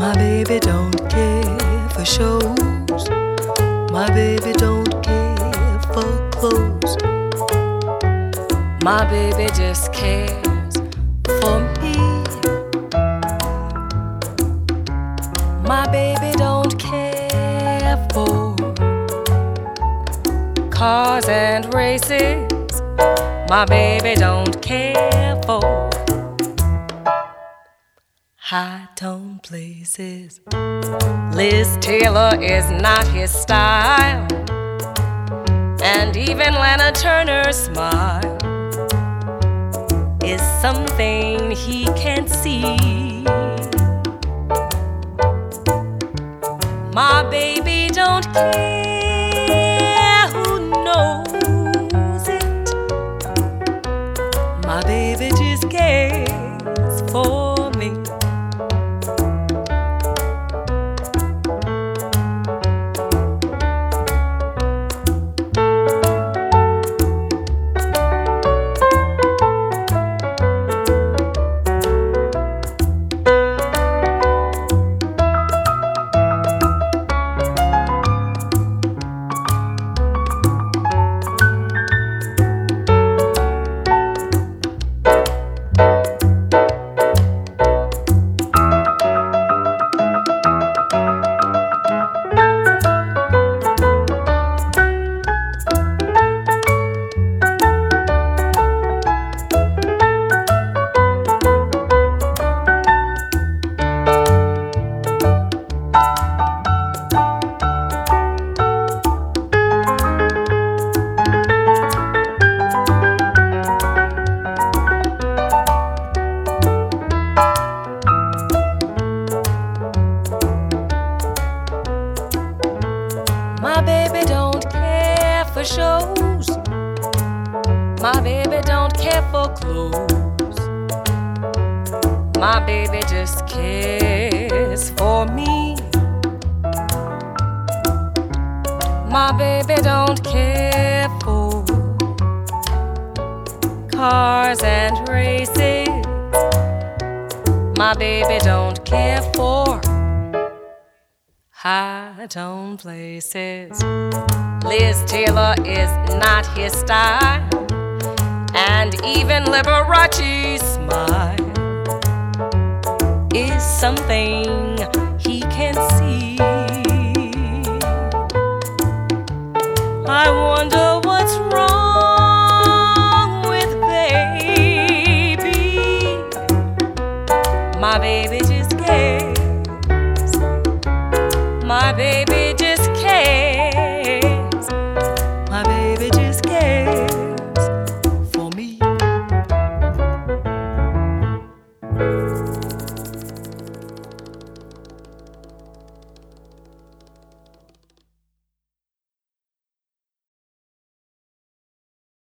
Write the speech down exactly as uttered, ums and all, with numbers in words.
My baby don't care for shows. My baby don't care for clothes. My baby just cares for me. My baby don't care for cars and races. My baby don't care for high tone places. Liz Taylor is not his style, and even Lana Turner's smile is something he can't see. My baby don't care who knows it. My baby just cares for me. My baby don't care for shows. My baby don't care for clothes. My baby just cares for me. My baby don't care for cars and races. My baby don't care for high tone places. Liz Taylor is not his style, and even Liberace's smile is something he can't see. I wonder what's wrong with baby. My baby just cares. My baby just cares.